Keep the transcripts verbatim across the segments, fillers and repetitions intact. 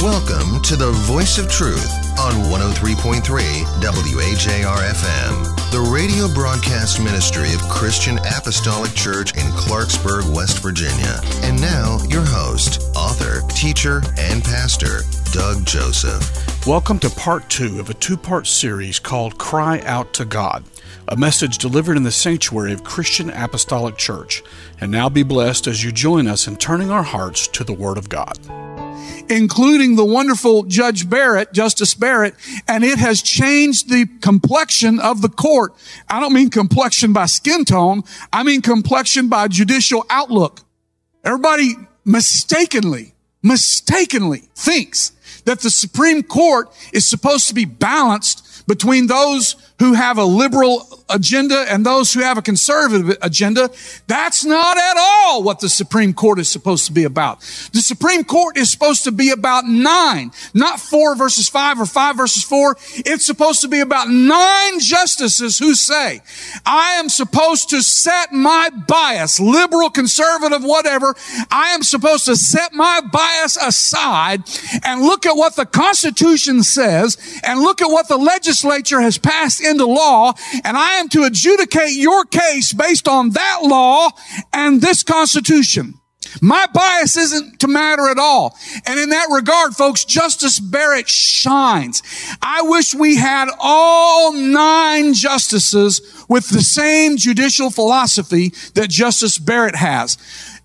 Welcome to the Voice of Truth on one oh three point three W A J R F M, the radio broadcast ministry of Christian Apostolic Church in Clarksburg, West Virginia. And now, your host, author, teacher, and pastor, Doug Joseph. Welcome to part two of a two-part series called Cry Out to God, a message delivered in the sanctuary of Christian Apostolic Church. And now be blessed as you join us in turning our hearts to the Word of God. Including the wonderful Judge Barrett, Justice Barrett, and it has changed the complexion of the court. I don't mean complexion by skin tone. I mean complexion by judicial outlook. Everybody mistakenly, mistakenly thinks that the Supreme Court is supposed to be balanced between those who have a liberal agenda and those who have a conservative agenda. That's not at all what the Supreme Court is supposed to be about. The Supreme Court is supposed to be about nine, not four versus five or five versus four. It's supposed to be about nine justices who say, I am supposed to set my bias, liberal, conservative, whatever. I am supposed to set my bias aside and look at what the Constitution says and look at what the legislature has passed into law, and I am to adjudicate your case based on that law and this Constitution. My bias isn't to matter at all. And in that regard, folks, Justice Barrett shines. I wish we had all nine justices with the same judicial philosophy that Justice Barrett has.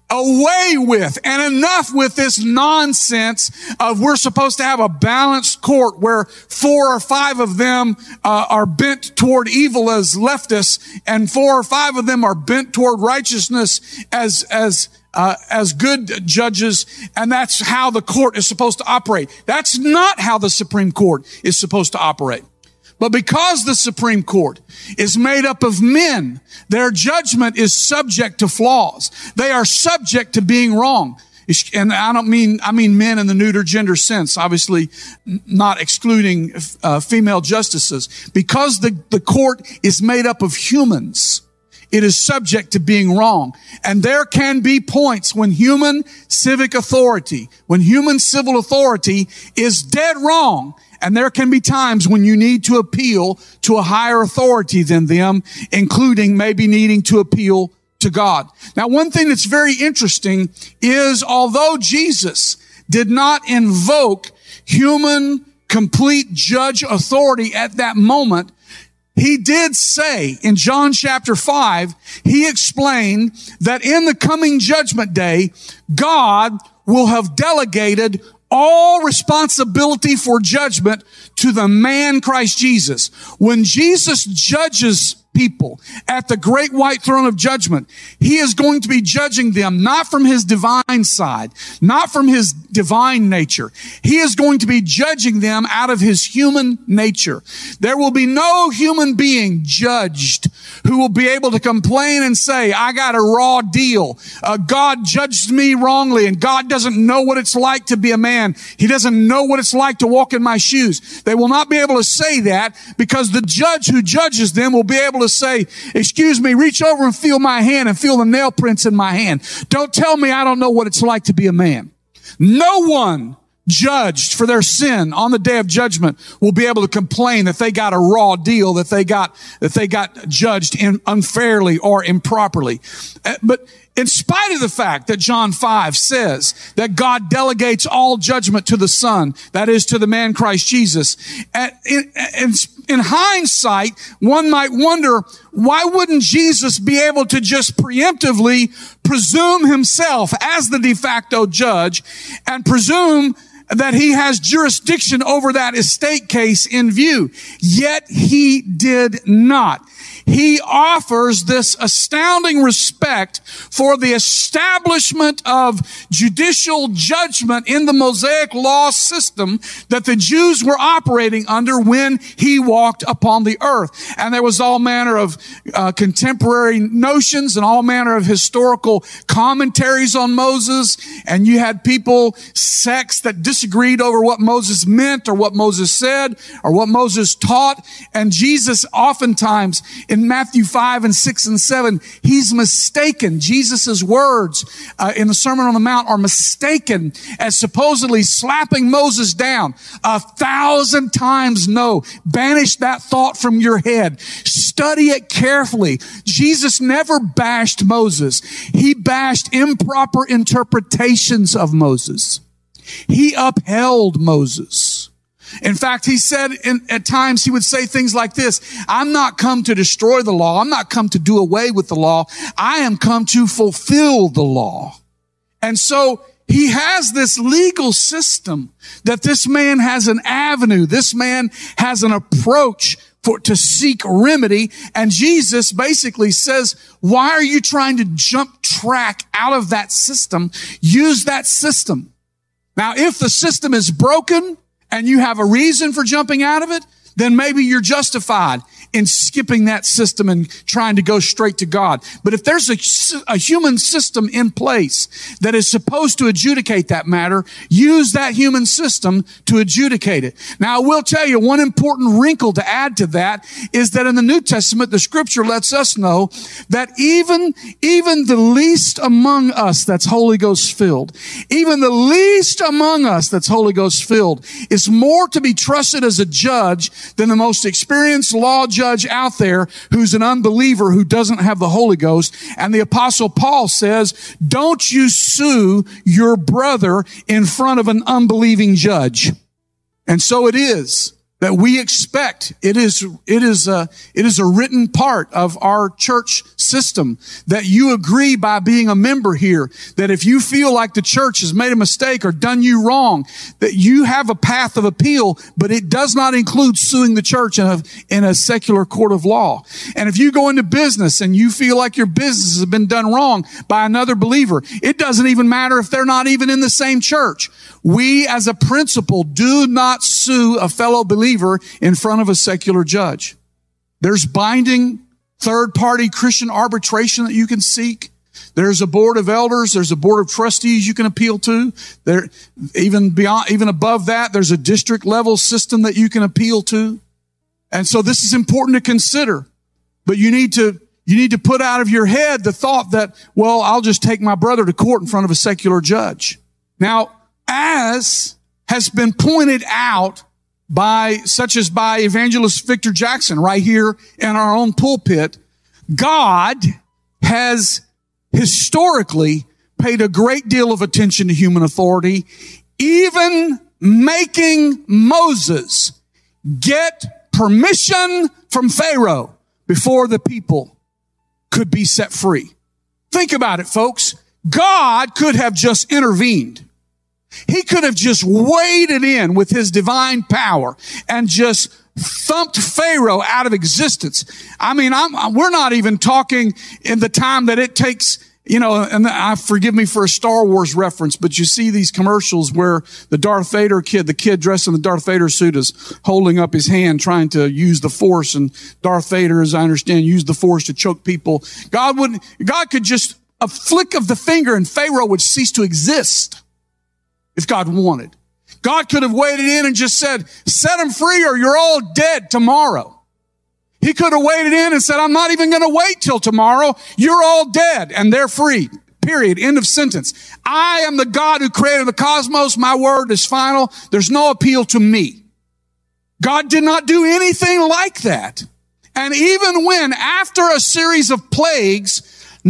Away with and enough with this nonsense of we're supposed to have a balanced court where four or five of them uh, are bent toward evil as leftists and four or five of them are bent toward righteousness as as uh, as good judges, and that's how the court is supposed to operate. That's not how the Supreme Court is supposed to operate. But because the Supreme Court is made up of men, their judgment is subject to flaws. They are subject to being wrong. And I don't mean, I mean men in the neuter gender sense, obviously not excluding uh, female justices. Because the, the court is made up of humans, it is subject to being wrong. And there can be points when human civic authority, when human civil authority is dead wrong. And there can be times when you need to appeal to a higher authority than them, including maybe needing to appeal to God. Now, one thing that's very interesting is although Jesus did not invoke human complete judge authority at that moment, he did say in John chapter five, he explained that in the coming judgment day, God will have delegated all responsibility for judgment to the man Christ Jesus. When Jesus judges people at the great white throne of judgment, he is going to be judging them not from his divine side, not from his divine nature. He is going to be judging them out of his human nature. There will be no human being judged who will be able to complain and say, I got a raw deal. Uh, God judged me wrongly, and God doesn't know what it's like to be a man. He doesn't know what it's like to walk in my shoes. They will not be able to say that because the judge who judges them will be able to say, excuse me, reach over and feel my hand and feel the nail prints in my hand. Don't tell me I don't know what it's like to be a man. No one judged for their sin on the day of judgment will be able to complain that they got a raw deal, that they got, that they got judged in unfairly or improperly. But in spite of the fact that John five says that God delegates all judgment to the Son, that is to the man Christ Jesus, in, in, in hindsight, one might wonder, why wouldn't Jesus be able to just preemptively presume himself as the de facto judge and presume that he has jurisdiction over that estate case in view? Yet he did not. He offers this astounding respect for the establishment of judicial judgment in the Mosaic law system that the Jews were operating under when he walked upon the earth. And there was all manner of uh, contemporary notions and all manner of historical commentaries on Moses. And you had people, sects that disagreed over what Moses meant or what Moses said or what Moses taught. And Jesus oftentimes in Matthew five and six and seven, he's mistaken. Jesus' words uh, in the Sermon on the Mount are mistaken as supposedly slapping Moses down. A thousand times no. Banish that thought from your head. Study it carefully. Jesus never bashed Moses. He bashed improper interpretations of Moses. He upheld Moses. In fact, he said in, at times he would say things like this: I'm not come to destroy the law. I'm not come to do away with the law. I am come to fulfill the law. And so he has this legal system that this man has an avenue. This man has an approach for to seek remedy. And Jesus basically says, why are you trying to jump track out of that system? Use that system. Now, if the system is broken and you have a reason for jumping out of it, then maybe you're justified in skipping that system and trying to go straight to God. But if there's a, a human system in place that is supposed to adjudicate that matter, use that human system to adjudicate it. Now, I will tell you one important wrinkle to add to that is that in the New Testament, the scripture lets us know that even, even the least among us that's Holy Ghost filled, even the least among us that's Holy Ghost filled is more to be trusted as a judge than the most experienced law judge out there who's an unbeliever who doesn't have the Holy Ghost. And the Apostle Paul says, don't you sue your brother in front of an unbelieving judge. And so it is that we expect, it is, it is a, it is a written part of our church system that you agree by being a member here, that if you feel like the church has made a mistake or done you wrong, that you have a path of appeal, but it does not include suing the church in a, in a secular court of law. And if you go into business and you feel like your business has been done wrong by another believer, it doesn't even matter if they're not even in the same church. We as a principle do not sue a fellow believer in front of a secular judge. There's binding third-party Christian arbitration that you can seek. There's a board of elders. There's a board of trustees you can appeal to. There, even beyond, even above that, there's a district level system that you can appeal to. And so this is important to consider. But you need to, you need to put out of your head the thought that, well, I'll just take my brother to court in front of a secular judge. Now, as has been pointed out by, such as by evangelist Victor Jackson right here in our own pulpit, God has historically paid a great deal of attention to human authority, even making Moses get permission from Pharaoh before the people could be set free. Think about it, folks. God could have just intervened. He could have just waded in with his divine power and just thumped Pharaoh out of existence. I mean, I'm, we're not even talking in the time that it takes, you know, and I forgive me for a Star Wars reference, but you see these commercials where the Darth Vader kid, the kid dressed in the Darth Vader suit is holding up his hand trying to use the Force, and Darth Vader, as I understand, used the Force to choke people. God would, God could just, a flick of the finger and Pharaoh would cease to exist. If God wanted. God could have waded in and just said, set them free or you're all dead tomorrow. He could have waded in and said, I'm not even going to wait till tomorrow. You're all dead and they're free. Period. End of sentence. I am the God who created the cosmos. My word is final. There's no appeal to me. God did not do anything like that. And even when, after a series of plagues,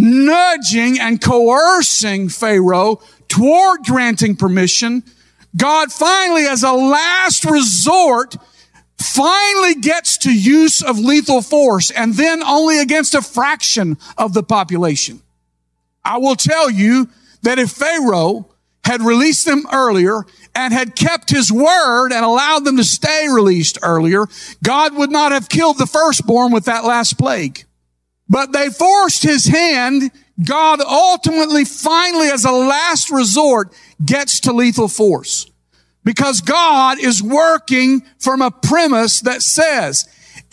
nudging and coercing Pharaoh toward granting permission, God finally, as a last resort, finally gets to use of lethal force, and then only against a fraction of the population. I will tell you that if Pharaoh had released them earlier and had kept his word and allowed them to stay released earlier, God would not have killed the firstborn with that last plague. But they forced his hand. God ultimately, finally, as a last resort, gets to lethal force. Because God is working from a premise that says,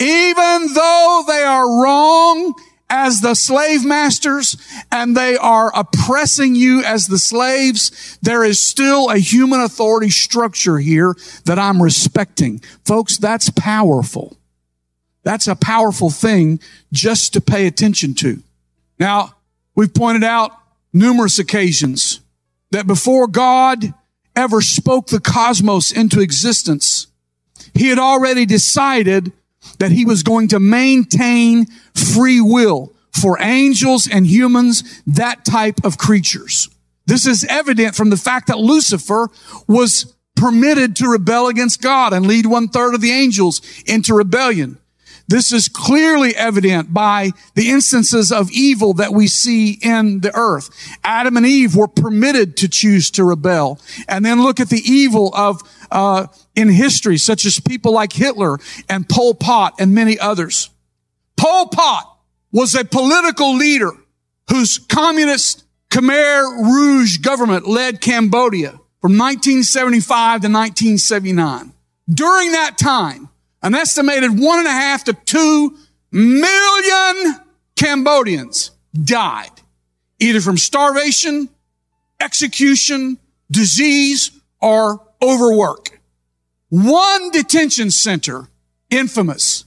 even though they are wrong as the slave masters and they are oppressing you as the slaves, there is still a human authority structure here that I'm respecting. Folks, that's powerful. That's a powerful thing just to pay attention to. Now, we've pointed out numerous occasions that before God ever spoke the cosmos into existence, he had already decided that he was going to maintain free will for angels and humans, that type of creatures. This is evident from the fact that Lucifer was permitted to rebel against God and lead one third of the angels into rebellion. This is clearly evident by the instances of evil that we see in the earth. Adam and Eve were permitted to choose to rebel. And then look at the evil of, uh, in history, such as people like Hitler and Pol Pot and many others. Pol Pot was a political leader whose communist Khmer Rouge government led Cambodia from nineteen seventy-five to nineteen seventy-nine. During that time, an estimated one and a half to two million Cambodians died, either from starvation, execution, disease, or overwork. One detention center, infamous,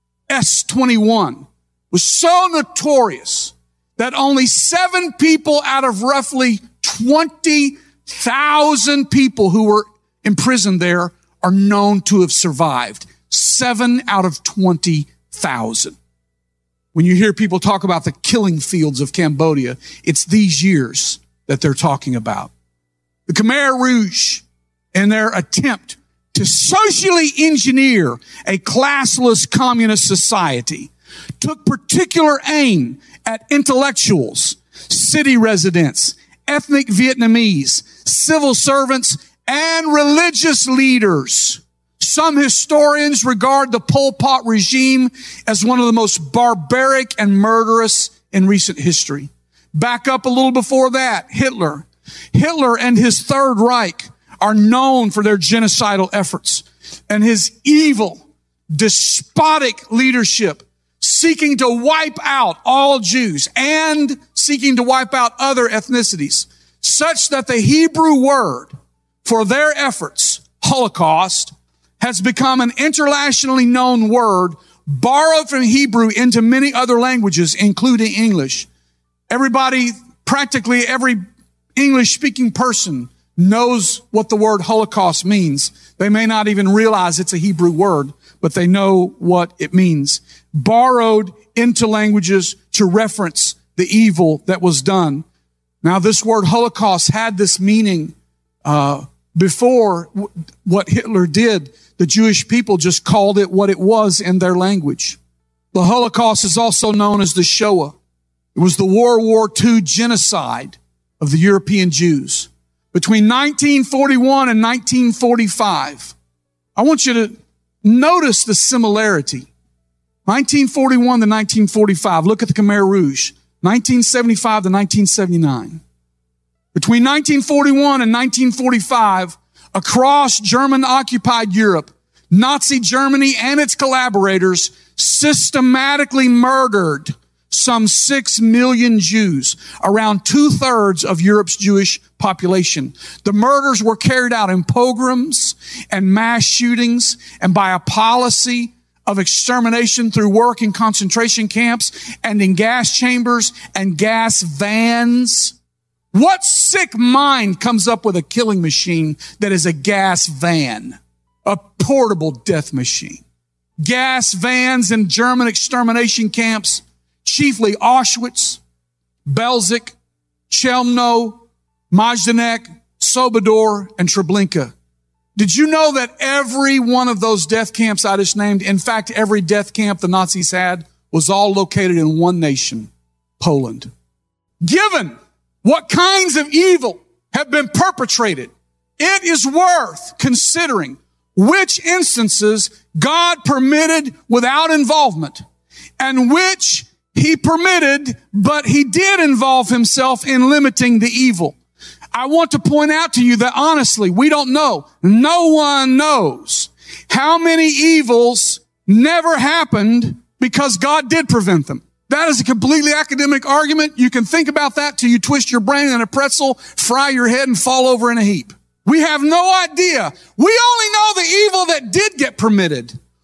S twenty-one, was so notorious that only seven people out of roughly twenty thousand people who were imprisoned there are known to have survived. Seven out of twenty thousand. When you hear people talk about the killing fields of Cambodia, it's these years that they're talking about. The Khmer Rouge, in their attempt to socially engineer a classless communist society, took particular aim at intellectuals, city residents, ethnic Vietnamese, civil servants, and religious leaders. Some historians regard the Pol Pot regime as one of the most barbaric and murderous in recent history. Back up a little before that, Hitler. Hitler and his Third Reich are known for their genocidal efforts and his evil, despotic leadership, seeking to wipe out all Jews and seeking to wipe out other ethnicities, such that the Hebrew word for their efforts, Holocaust, has become an internationally known word borrowed from Hebrew into many other languages, including English. Everybody, practically every English-speaking person knows what the word Holocaust means. They may not even realize it's a Hebrew word, but they know what it means. Borrowed into languages to reference the evil that was done. Now, this word Holocaust had this meaning uh, before w- what Hitler did. The Jewish people just called it what it was in their language. The Holocaust is also known as the Shoah. It was the World War Two genocide of the European Jews. Between nineteen forty-one and nineteen forty-five, I want you to notice the similarity. nineteen forty-one to nineteen forty-five, look at the Khmer Rouge. nineteen seventy-five to nineteen seventy-nine. Between nineteen forty-one and nineteen forty-five, across German-occupied Europe, Nazi Germany and its collaborators systematically murdered some six million Jews, around two-thirds of Europe's Jewish population. The murders were carried out in pogroms and mass shootings and by a policy of extermination through work in concentration camps and in gas chambers and gas vans. What sick mind comes up with a killing machine that is a gas van? A portable death machine. Gas vans in German extermination camps, chiefly Auschwitz, Belzec, Chelmno, Majdanek, Sobibor, and Treblinka. Did you know that every one of those death camps I just named, in fact, every death camp the Nazis had, was all located in one nation, Poland? Given what kinds of evil have been perpetrated, it is worth considering which instances God permitted without involvement and which he permitted, but he did involve himself in limiting the evil. I want to point out to you that honestly, we don't know. No one knows how many evils never happened because God did prevent them. That is a completely academic argument. You can think about that till you twist your brain in a pretzel, fry your head, and fall over in a heap. We have no idea. We only know the evil that did get permitted.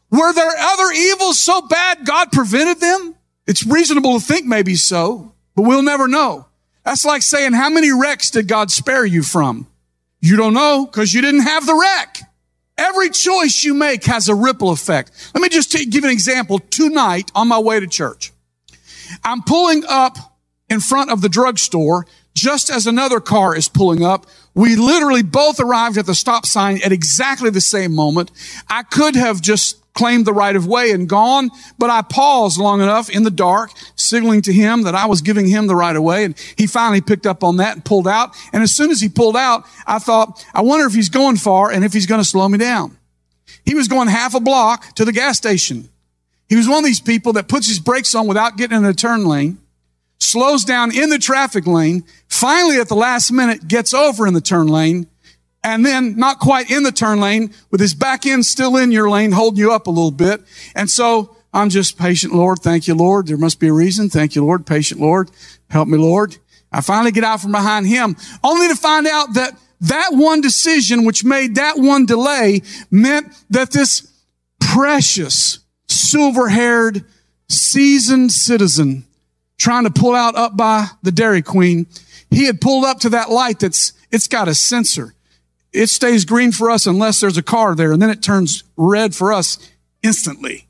Were there other evils so bad God prevented them? It's reasonable to think maybe so, but we'll never know. That's like saying, how many wrecks did God spare you from? You don't know because you didn't have the wreck. Every choice you make has a ripple effect. Let me just give an example. Tonight, on my way to church, I'm pulling up in front of the drugstore just as another car is pulling up. We literally both arrived at the stop sign at exactly the same moment. I could have just claimed the right of way and gone, but I paused long enough in the dark, signaling to him that I was giving him the right of way. And he finally picked up on that and pulled out. And as soon as he pulled out, I thought, I wonder if he's going far and if he's going to slow me down. He was going half a block to the gas station. He was one of these people that puts his brakes on without getting in a turn lane, slows down in the traffic lane, finally at the last minute gets over in the turn lane, and then not quite in the turn lane with his back end still in your lane, holding you up a little bit. And so I'm just patient, Lord. Thank you, Lord. There must be a reason. Thank you, Lord. Patient, Lord. Help me, Lord. I finally get out from behind him, only to find out that that one decision, which made that one delay, meant that this precious, silver-haired, seasoned citizen trying to pull out up by the Dairy Queen, he had pulled up to that light that's, it's got a sensor. It stays green for us unless there's a car there, and then it turns red for us instantly.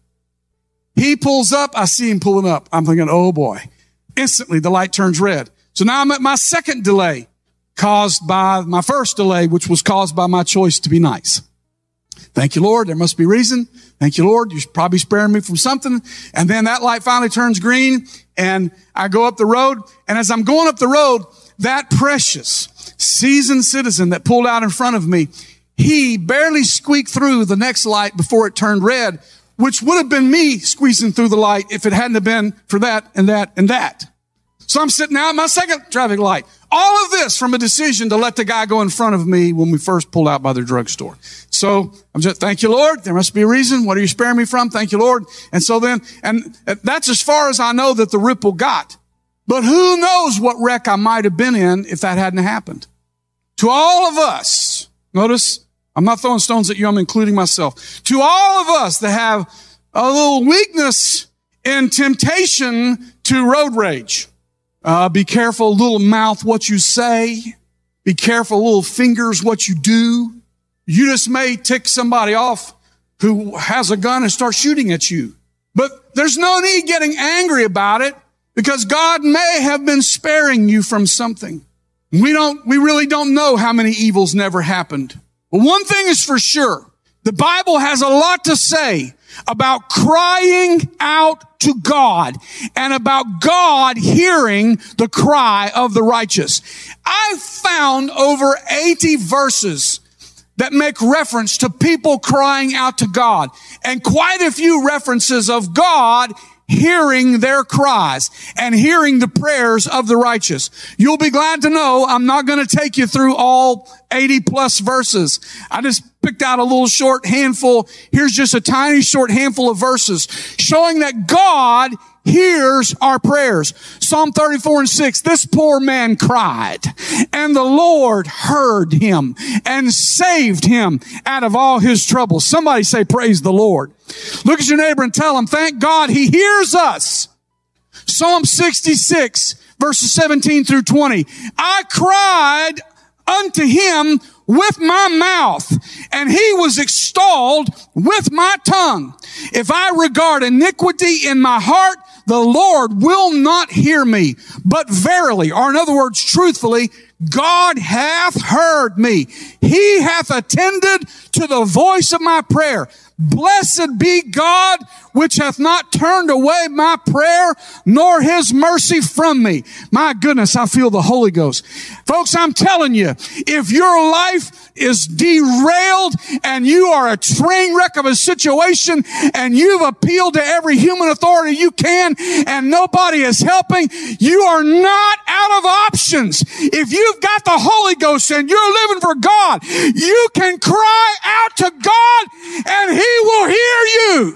He pulls up. I see him pulling up. I'm thinking, oh boy. Instantly, the light turns red. So now I'm at my second delay, caused by my first delay, which was caused by my choice to be nice. Thank you, Lord. There must be reason. Thank you, Lord. You're probably sparing me from something. And then that light finally turns green, and I go up the road. And as I'm going up the road, that precious, seasoned citizen that pulled out in front of me, he barely squeaked through the next light before it turned red, which would have been me squeezing through the light if it hadn't have been for that and that and that. So I'm sitting out at my second traffic light. All of this from a decision to let the guy go in front of me when we first pulled out by the drugstore. So I'm just, thank you, Lord. There must be a reason. What are you sparing me from? Thank you, Lord. And so then, and that's as far as I know that the ripple got. But who knows what wreck I might have been in if that hadn't happened. To all of us, notice, I'm not throwing stones at you, I'm including myself. To all of us that have a little weakness in temptation to road rage, uh, be careful, little mouth, what you say. Be careful, little fingers, what you do. You just may tick somebody off who has a gun and start shooting at you. But there's no need getting angry about it, because God may have been sparing you from something. We don't, we really don't know how many evils never happened. But one thing is for sure. The Bible has a lot to say about crying out to God and about God hearing the cry of the righteous. I've found over eighty verses that make reference to people crying out to God, and quite a few references of God hearing their cries and hearing the prayers of the righteous. You'll be glad to know I'm not going to take you through all eighty plus verses. I just picked out a little short handful. Here's just a tiny short handful of verses showing that God hears our prayers. Psalm thirty-four and six, this poor man cried, and the Lord heard him and saved him out of all his troubles. Somebody say, praise the Lord. Look at your neighbor and tell him, thank God he hears us. Psalm sixty-six, verses seventeen through twenty. I cried unto him with my mouth, and he was extolled with my tongue. If I regard iniquity in my heart, the Lord will not hear me. But verily, or in other words, truthfully, God hath heard me. He hath attended to the voice of my prayer. Blessed be God, which hath not turned away my prayer, nor his mercy from me. My goodness, I feel the Holy Ghost. Folks, I'm telling you, if your life is derailed and you are a train wreck of a situation and you've appealed to every human authority you can and nobody is helping, you are not out of options. If you've got the Holy Ghost and you're living for God, you can cry out to God and he will hear you.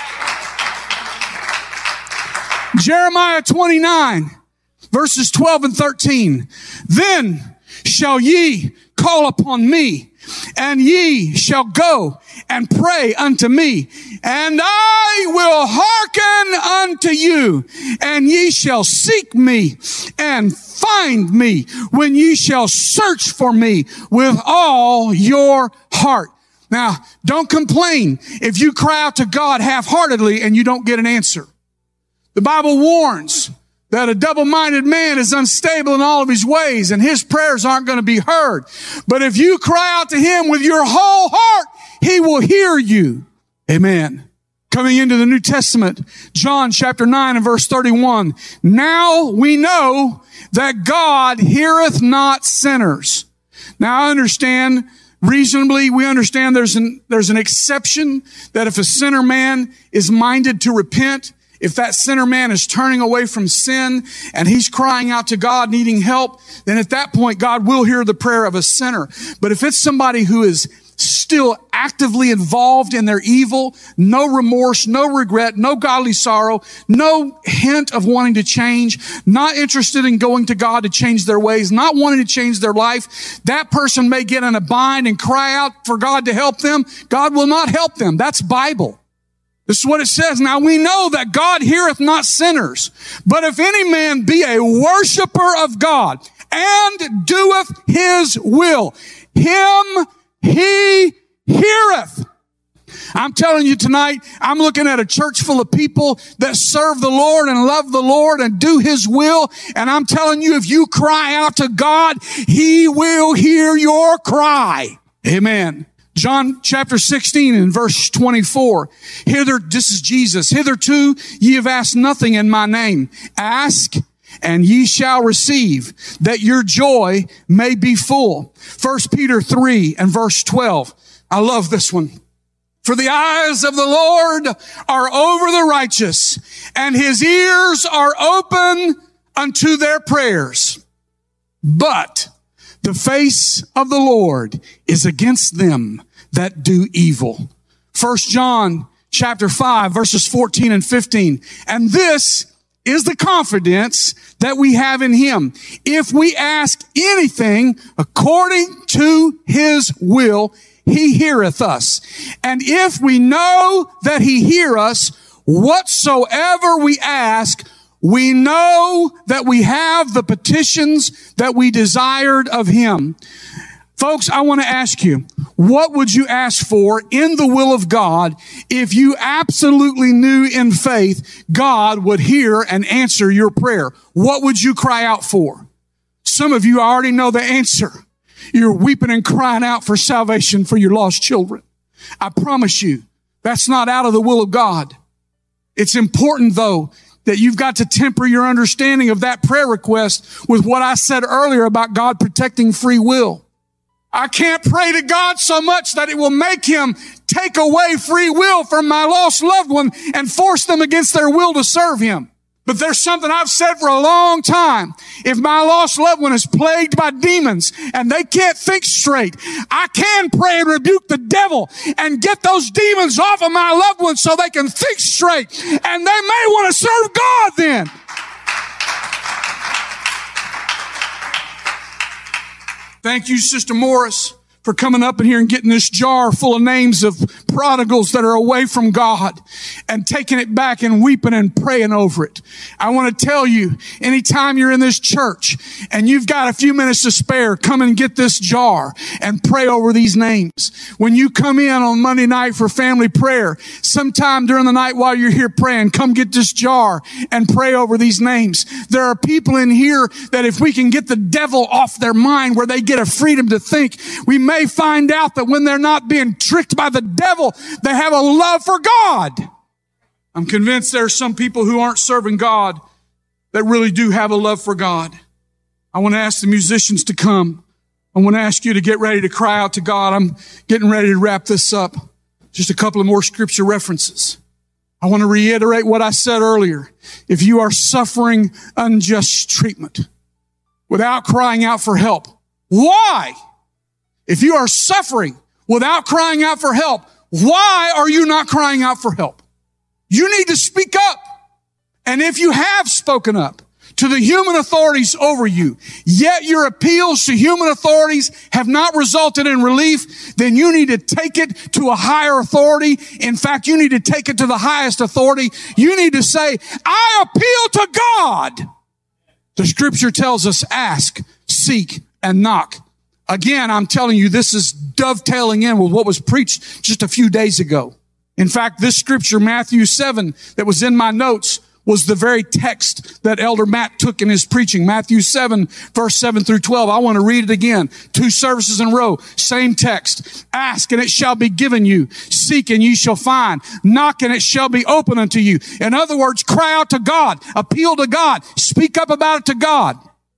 Jeremiah twenty-nine, verses twelve and thirteen. Then shall ye call upon me, and ye shall go and pray unto me, and I will hearken unto you, and ye shall seek me and find me when ye shall search for me with all your heart. Now, don't complain if you cry out to God half-heartedly and you don't get an answer. The Bible warns that a double-minded man is unstable in all of his ways, and his prayers aren't going to be heard. But if you cry out to him with your whole heart, he will hear you. Amen. Coming into the New Testament, John chapter nine and verse thirty-one. Now we know that God heareth not sinners. Now I understand, reasonably, we understand there's an, there's an exception that if a sinner man is minded to repent, if that sinner man is turning away from sin and he's crying out to God needing help, then at that point God will hear the prayer of a sinner. But if it's somebody who is still actively involved in their evil, no remorse, no regret, no godly sorrow, no hint of wanting to change, not interested in going to God to change their ways, not wanting to change their life, that person may get in a bind and cry out for God to help them. God will not help them. That's Bible. This is what it says. Now we know that God heareth not sinners, but if any man be a worshiper of God and doeth his will, him he heareth. I'm telling you tonight, I'm looking at a church full of people that serve the Lord and love the Lord and do his will. And I'm telling you, if you cry out to God, he will hear your cry. Amen. John chapter sixteen and verse twenty-four. Hither, this is Jesus. Hitherto ye have asked nothing in my name. Ask and ye shall receive, that your joy may be full. First Peter three and verse twelve. I love this one. For the eyes of the Lord are over the righteous, and his ears are open unto their prayers. But the face of the Lord is against them that do evil. First John chapter five, verses fourteen and fifteen. And this is the confidence that we have in him. If we ask anything according to his will, he heareth us. And if we know that he hear us, whatsoever we ask, we know that we have the petitions that we desired of him. Folks, I want to ask you, what would you ask for in the will of God if you absolutely knew in faith God would hear and answer your prayer? What would you cry out for? Some of you already know the answer. You're weeping and crying out for salvation for your lost children. I promise you, that's not out of the will of God. It's important, though, that you've got to temper your understanding of that prayer request with what I said earlier about God protecting free will. I can't pray to God so much that it will make him take away free will from my lost loved one and force them against their will to serve him. But there's something I've said for a long time. If my lost loved one is plagued by demons and they can't think straight, I can pray and rebuke the devil and get those demons off of my loved one so they can think straight. And they may want to serve God then. Thank you, Sister Morris, for coming up in here and getting this jar full of names of prodigals that are away from God and taking it back and weeping and praying over it. I want to tell you, anytime you're in this church and you've got a few minutes to spare, come and get this jar and pray over these names. When you come in on Monday night for family prayer, sometime during the night while you're here praying, come get this jar and pray over these names. There are people in here that if we can get the devil off their mind where they get a freedom to think, we may May find out that when they're not being tricked by the devil, they have a love for God. I'm convinced there are some people who aren't serving God that really do have a love for God. I want to ask the musicians to come. I want to ask you to get ready to cry out to God. I'm getting ready to wrap this up. Just a couple of more scripture references. I want to reiterate what I said earlier. If you are suffering unjust treatment without crying out for help, why? If you are suffering without crying out for help, why are you not crying out for help? You need to speak up. And if you have spoken up, to the human authorities over you, yet your appeals to human authorities have not resulted in relief, then you need to take it to a higher authority. In fact, you need to take it to the highest authority. You need to say, I appeal to God. The scripture tells us, ask, seek, and knock. Again, I'm telling you, this is dovetailing in with what was preached just a few days ago. In fact, this scripture, Matthew seven, that was in my notes, was the very text that Elder Matt took in his preaching. Matthew seven, verse seven through twelve. I want to read it again. Two services in a row. Same text. Ask and it shall be given you. Seek and ye shall find. Knock and it shall be open unto you. In other words, cry out to God. Appeal to God. Speak up about it to God.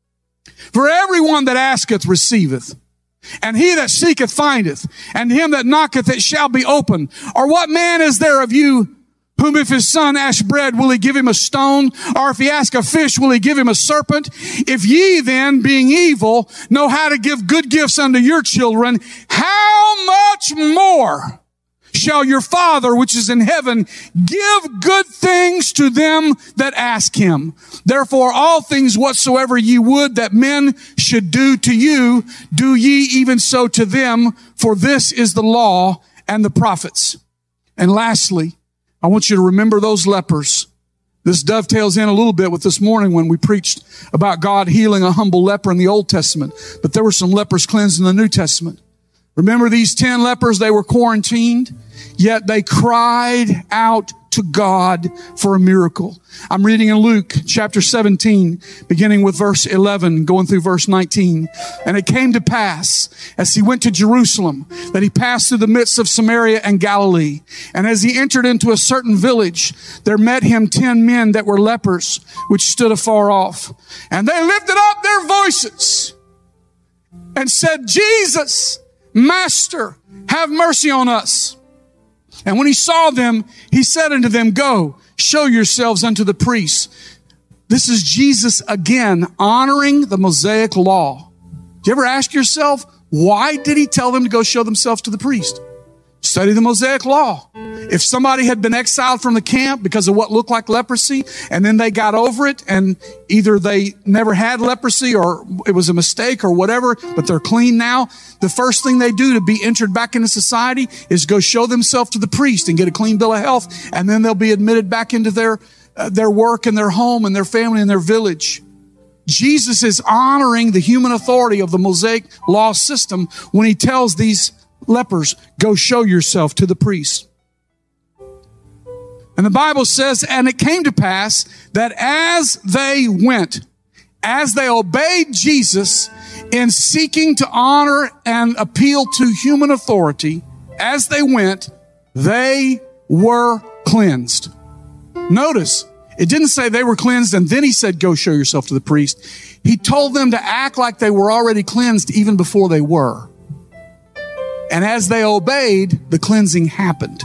For everyone that asketh receiveth. And he that seeketh findeth. And him that knocketh it shall be open. Or what man is there of you whom if his son ask bread, will he give him a stone? Or if he ask a fish, will he give him a serpent? If ye then, being evil, know how to give good gifts unto your children, how much more shall your Father which is in heaven give good things to them that ask him? Therefore all things whatsoever ye would that men should do to you, do ye even so to them, for this is the law and the prophets. And lastly, I want you to remember those lepers. This dovetails in a little bit with this morning when we preached about God healing a humble leper in the Old Testament. But there were some lepers cleansed in the New Testament. Remember these ten lepers, they were quarantined, yet they cried out to God for a miracle. I'm reading in Luke chapter seventeen, beginning with verse eleven, going through verse nineteen. And it came to pass, as he went to Jerusalem, that he passed through the midst of Samaria and Galilee. And as he entered into a certain village, there met him ten men that were lepers, which stood afar off. And they lifted up their voices and said, Jesus, Master, have mercy on us. And when he saw them, he said unto them, go, show yourselves unto the priests. This is Jesus again honoring the Mosaic law. Do you ever ask yourself, why did he tell them to go show themselves to the priest? Study the Mosaic law. If somebody had been exiled from the camp because of what looked like leprosy, and then they got over it, and either they never had leprosy or it was a mistake or whatever, but they're clean now, the first thing they do to be entered back into society is go show themselves to the priest and get a clean bill of health, and then they'll be admitted back into their, uh, their work and their home and their family and their village. Jesus is honoring the human authority of the Mosaic law system when he tells these lepers, go show yourself to the priest. And the Bible says, and it came to pass that as they went, as they obeyed Jesus in seeking to honor and appeal to human authority, as they went, they were cleansed. Notice, it didn't say they were cleansed and then he said, go show yourself to the priest. He told them to act like they were already cleansed even before they were. And as they obeyed, the cleansing happened.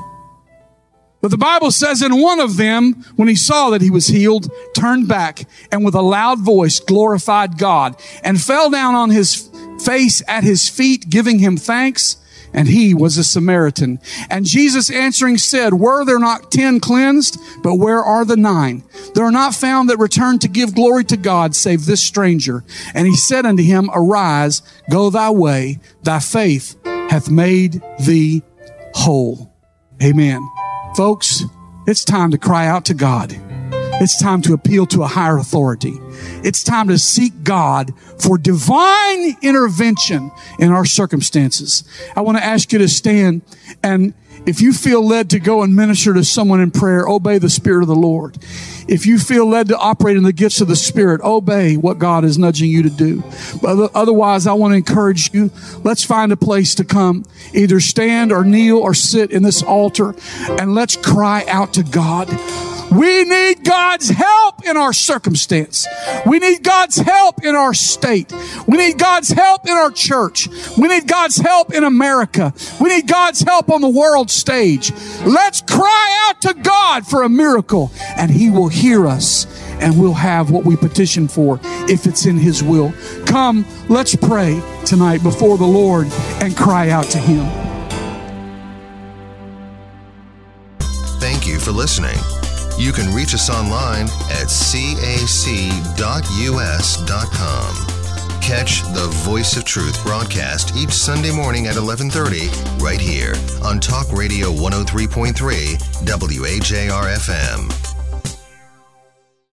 But the Bible says, in one of them, when he saw that he was healed, turned back and with a loud voice glorified God and fell down on his face at his feet, giving him thanks. And he was a Samaritan. And Jesus answering said, were there not ten cleansed? But where are the nine? There are not found that return to give glory to God, save this stranger. And he said unto him, arise, go thy way, thy faith hath made thee whole. Amen. Folks, it's time to cry out to God. It's time to appeal to a higher authority. It's time to seek God for divine intervention in our circumstances. I want to ask you to stand, and if you feel led to go and minister to someone in prayer, obey the Spirit of the Lord. If you feel led to operate in the gifts of the Spirit, obey what God is nudging you to do. But otherwise, I want to encourage you, let's find a place to come. Either stand or kneel or sit in this altar, and let's cry out to God. We need God's help in our circumstance. We need God's help in our state. We need God's help in our church. We need God's help in America. We need God's help on the world stage. Let's cry out to God for a miracle, and He will hear us, and we'll have what we petition for if it's in His will. Come, let's pray tonight before the Lord and cry out to Him. Thank you for listening. You can reach us online at c a c dot u s dot com. Catch the Voice of Truth broadcast each Sunday morning at eleven thirty right here on Talk Radio one oh three point three W A J R F M.